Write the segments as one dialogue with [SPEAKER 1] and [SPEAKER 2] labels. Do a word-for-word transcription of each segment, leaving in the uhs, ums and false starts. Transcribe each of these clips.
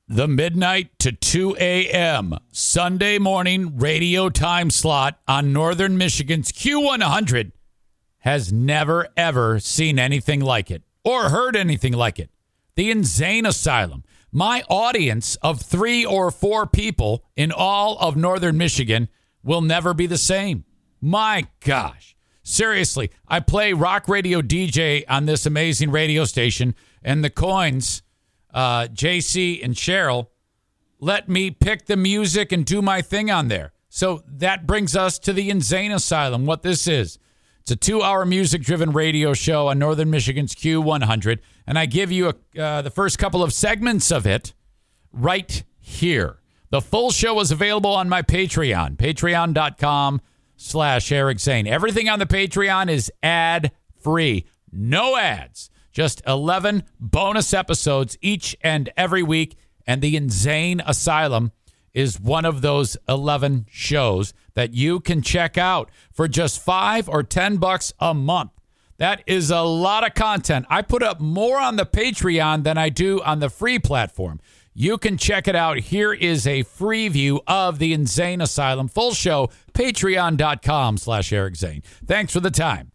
[SPEAKER 1] The midnight to two a.m. Sunday morning radio time slot on Northern Michigan's Q one hundred has never, ever seen anything like it or heard anything like it. The Insane Asylum. My audience of three or four people in all of Northern Michigan will never be the same. My gosh. Seriously, I play rock radio D J on this amazing radio station, and the Coins, uh, J C and Cheryl, let me pick the music and do my thing on there. So that brings us to the Insane Asylum, what this is. It's a two-hour music-driven radio show on Northern Michigan's Q one hundred, and I give you a, uh, the first couple of segments of it right here. The full show is available on my Patreon, patreon.com slash Eric Zane. Everything on the Patreon is ad-free. No ads. Just eleven bonus episodes each and every week, and the Insane Asylum is one of those eleven shows that you can check out for just five or ten bucks a month. That is a lot of content. I put up more on the Patreon than I do on the free platform. You can check it out. Here is a free view of the Insane Asylum full show, patreon.com slash Eric Zane. Thanks for the time.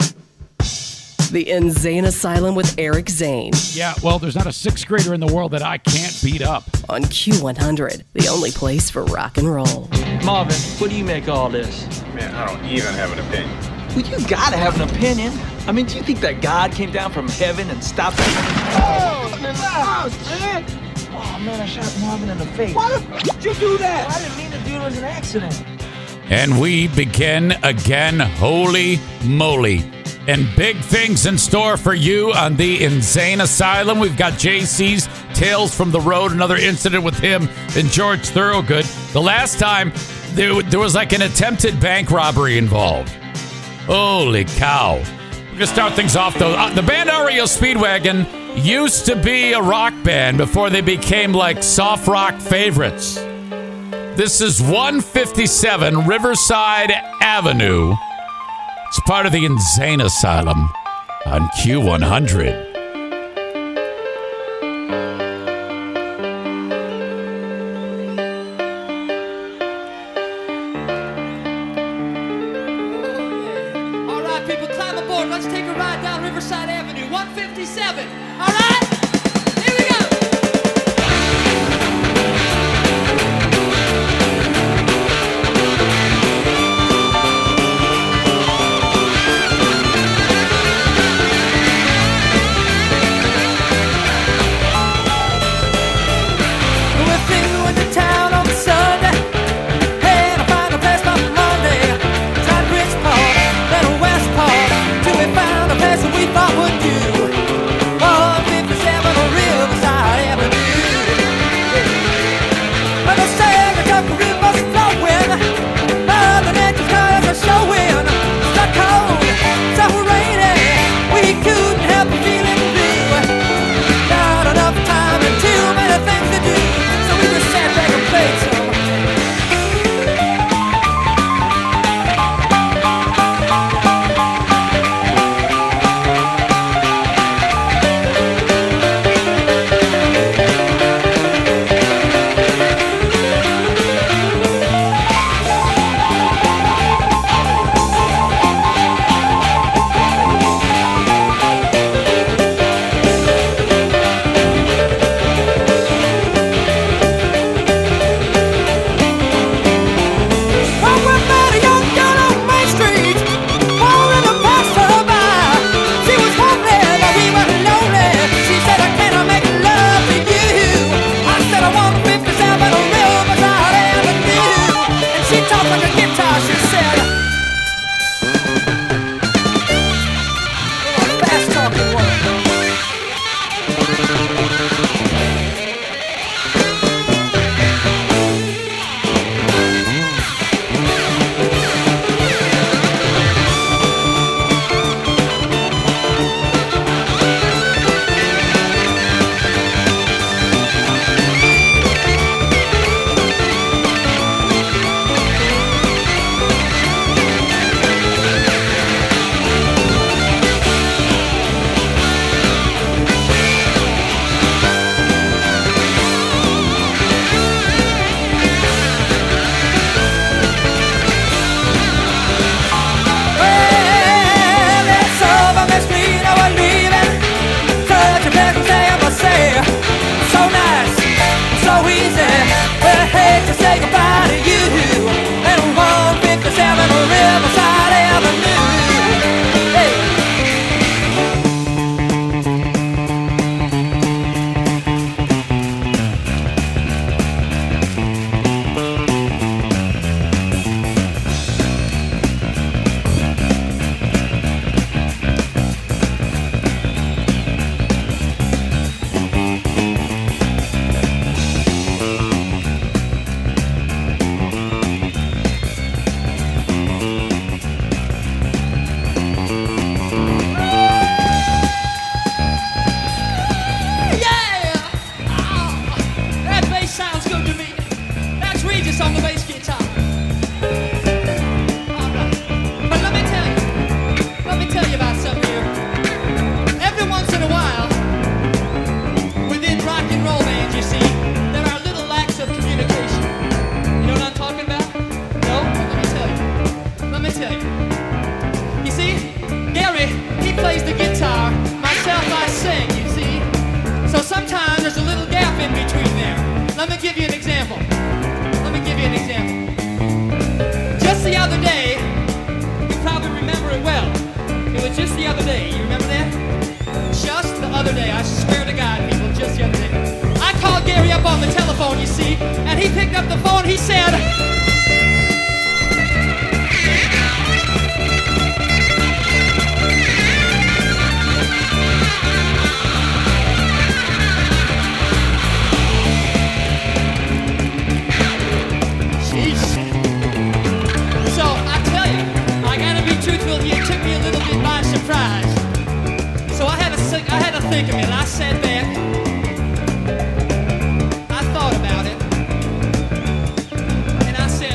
[SPEAKER 2] The Insane Asylum with Eric Zane.
[SPEAKER 1] Yeah, well, there's not a sixth grader in the world that I can't beat up.
[SPEAKER 2] On Q one hundred, the only place for rock and roll.
[SPEAKER 3] Marvin, what do you make of all this?
[SPEAKER 4] Man, I don't even have an opinion.
[SPEAKER 3] Well, you gotta have an opinion. I mean, do you think that God came down from heaven and stopped us?
[SPEAKER 5] Oh, in the house, man!
[SPEAKER 3] Oh, man, I shot Marvin in the face.
[SPEAKER 5] Why the f*** did you do that?
[SPEAKER 3] I didn't mean to do it. It was an accident.
[SPEAKER 1] And we begin again. Holy moly. And big things in store for you on the Insane Asylum. We've got J C's Tales from the Road, another incident with him and George Thorogood. The last time, there, there was like an attempted bank robbery involved. Holy cow. We're going to start things off, though. Uh, the band R E O Speedwagon used to be a rock band before they became like soft rock favorites. This is one fifty-seven Riverside Avenue. It's part of the Insane Asylum on Q one hundred.
[SPEAKER 6] All right, people, climb aboard. Let's take a ride down Riverside Avenue, one fifty-seven. All right? Here we go.
[SPEAKER 7] We thought would do. Oh,
[SPEAKER 6] Let me give you an example. Let me give you an example. Just the other day, you probably remember it well. It was just the other day. You remember that? Just the other day. I swear to God, people, just the other day. I called Gary up on the telephone, you see, and he picked up the phone. He said, sheesh. So I tell you, I gotta be truthful. He took me a little bit by surprise. So I had to think, I had to think a minute. I sat back. I thought about it. And I said,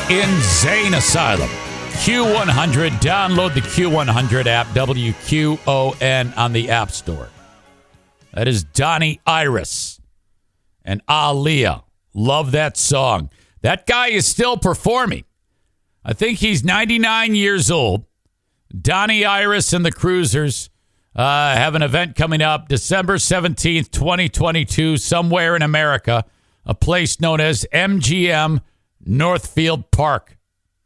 [SPEAKER 1] Insane Asylum. Q one hundred. Download the Q one hundred app, W Q O N, on the App Store. That is Donnie Iris and Aaliyah. Love that song. That guy is still performing. I think he's ninety-nine years old. Donnie Iris and the Cruisers uh, have an event coming up December seventeenth, twenty twenty-two, somewhere in America, a place known as M G M Northfield Park.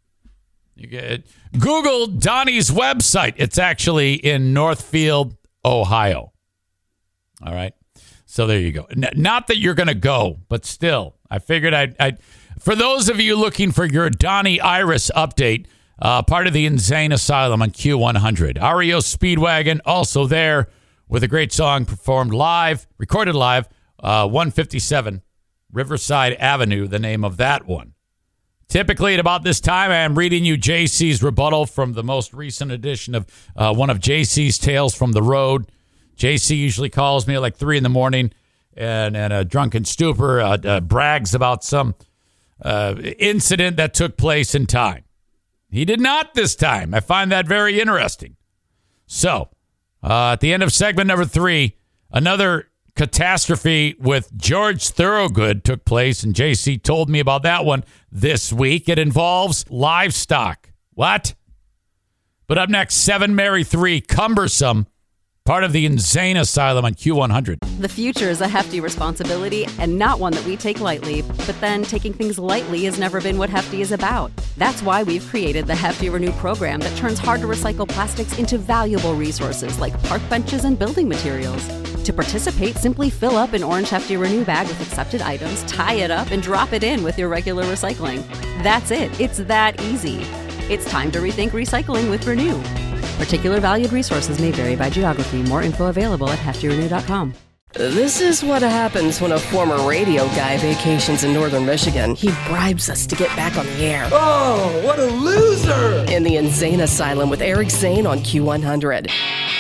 [SPEAKER 1] You get, Google Donnie's website. It's actually in Northfield, Ohio. All right. So there you go. N- not that you're going to go, but still, I figured I'd, I'd, for those of you looking for your Donnie Iris update, uh, part of the Insane Asylum on Q one hundred. R E O Speedwagon also there with a great song performed live, recorded live, uh, one fifty-seven Riverside Avenue, the name of that one. Typically at about this time, I am reading you J C's rebuttal from the most recent edition of uh, one of J C's Tales from the Road. J C usually calls me at like three in the morning and, and a drunken stupor uh, uh, brags about some uh, incident that took place in time. He did not this time. I find that very interesting. So, uh, at the end of segment number three, another catastrophe with George Thorogood took place, and J C told me about that one this week. It involves livestock. What? But up next, seven Mary three, Cumbersome, part of the Insane Asylum on Q one hundred.
[SPEAKER 7] The future is a hefty responsibility and not one that we take lightly. But then taking things lightly has never been what Hefty is about. That's why we've created the Hefty Renew program that turns hard-to-recycle plastics into valuable resources like park benches and building materials. To participate, simply fill up an orange Hefty Renew bag with accepted items, tie it up, and drop it in with your regular recycling. That's it. It's that easy. It's time to rethink recycling with Renew. Particular valued resources may vary by geography. More info available at hefty renew dot com.
[SPEAKER 2] This is what happens when a former radio guy vacations in northern Michigan. He bribes us to get back on the air.
[SPEAKER 5] Oh, what a loser!
[SPEAKER 2] In the Insane Asylum with Eric Zane on Q one hundred.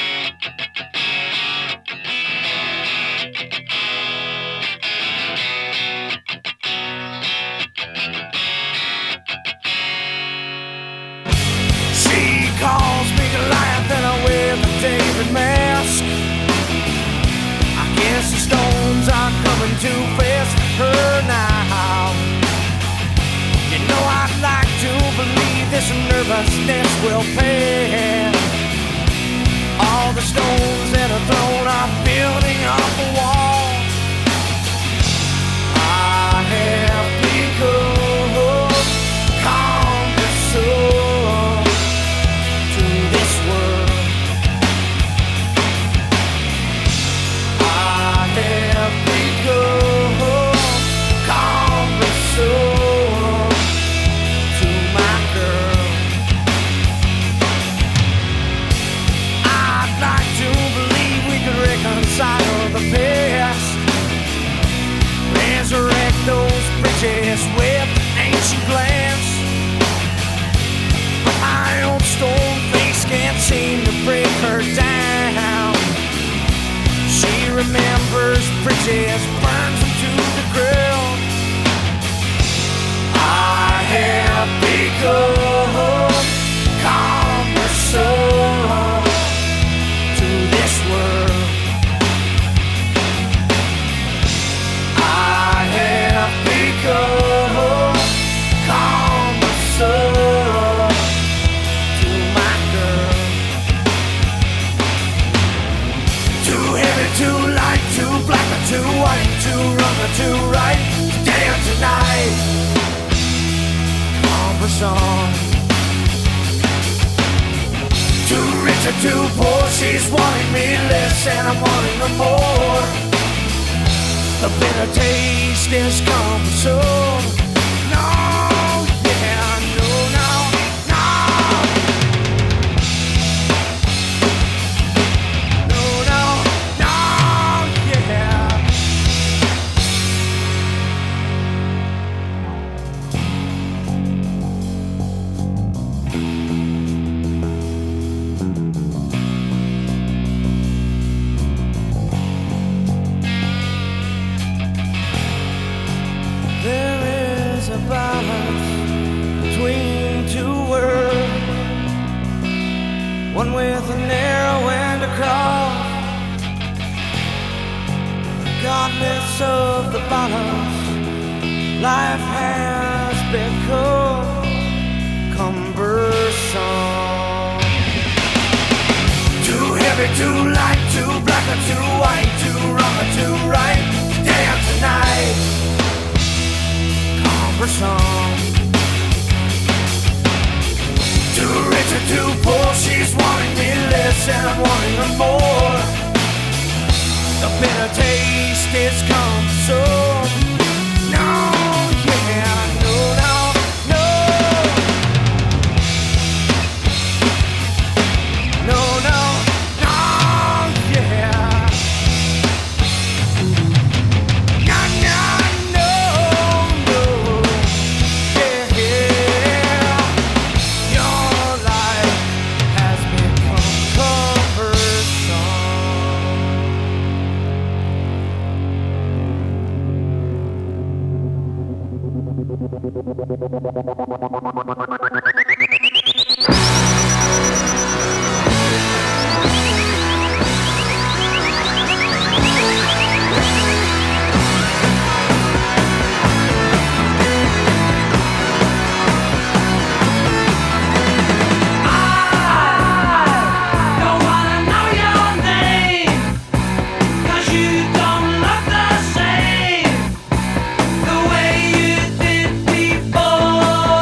[SPEAKER 5] Calls me Goliath and I wear the David mask. I guess the stones are coming too fast for her now. You know I'd like to believe this nervousness will pass. All the stones that are thrown are building up a wall. I have become calm the soul. Resurrect those bridges with ancient glance. But my old stone face can't seem to break her down. She remembers bridges, burns them to the ground. I have become cumbersome to this world. Become cumbersome to my girl. Too heavy, too light, too black or too white, too wrong or too right, today or tonight. Cumbersome. Too rich or too poor, she's wanting me less and I'm wanting her more. A bitter taste is cumbersome. No, yeah, no, no, no. No, no, no, yeah. There is a bar with a narrow end across, regardless of the balance, life has become cumbersome. Too heavy, too light, too black or too white, too wrong or too right, today or tonight, cumbersome. Too rich or too poor, she's wanting me less and I'm wanting her more. The bitter taste is cumbersome. No, yeah, no, no, no. No, no, no, yeah. No, no, no, no. Yeah, yeah. Your life has become cumbersome.
[SPEAKER 8] Before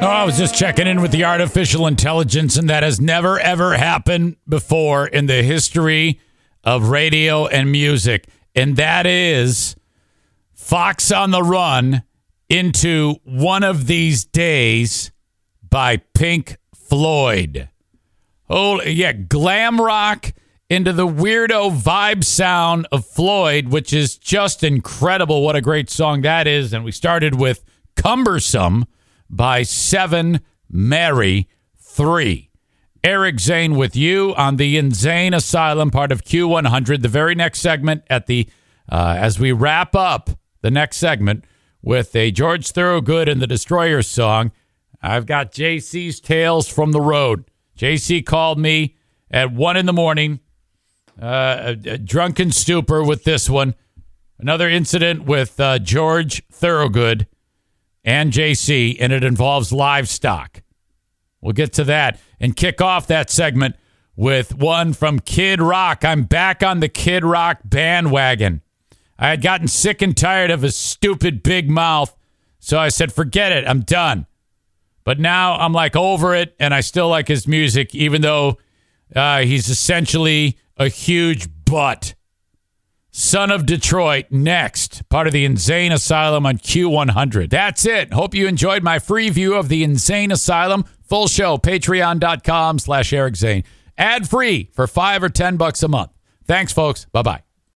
[SPEAKER 1] I was just checking in with the artificial intelligence, and that has never, ever happened before in the history of radio and music. And that is Fox on the Run into One of These Days by Pink Floyd. Oh, yeah, glam rock into the weirdo vibe sound of Floyd, which is just incredible. What a great song that is. And we started with Cumbersome by Seven Mary three. Eric Zane with you on the Insane Asylum, part of Q one hundred. The very next segment at the uh, as we wrap up the next segment with a George Thorogood and the Destroyers song, I've got J C's Tales from the Road. J C called me at one in the morning, uh, a, a drunken stupor with this one. Another incident with uh, George Thorogood and J C, and it involves livestock. We'll get to that and kick off that segment with one from Kid Rock. I'm back on the Kid Rock bandwagon. I had gotten sick and tired of his stupid big mouth, so I said, forget it, I'm done. But now I'm like over it, and I still like his music, even though uh, he's essentially a huge butt. Son of Detroit, next. Part of the Insane Asylum on Q one hundred. That's it. Hope you enjoyed my free view of the Insane Asylum. Full show, patreon.com slash Eric Zane. Ad-free for five or ten bucks a month. Thanks, folks. Bye-bye.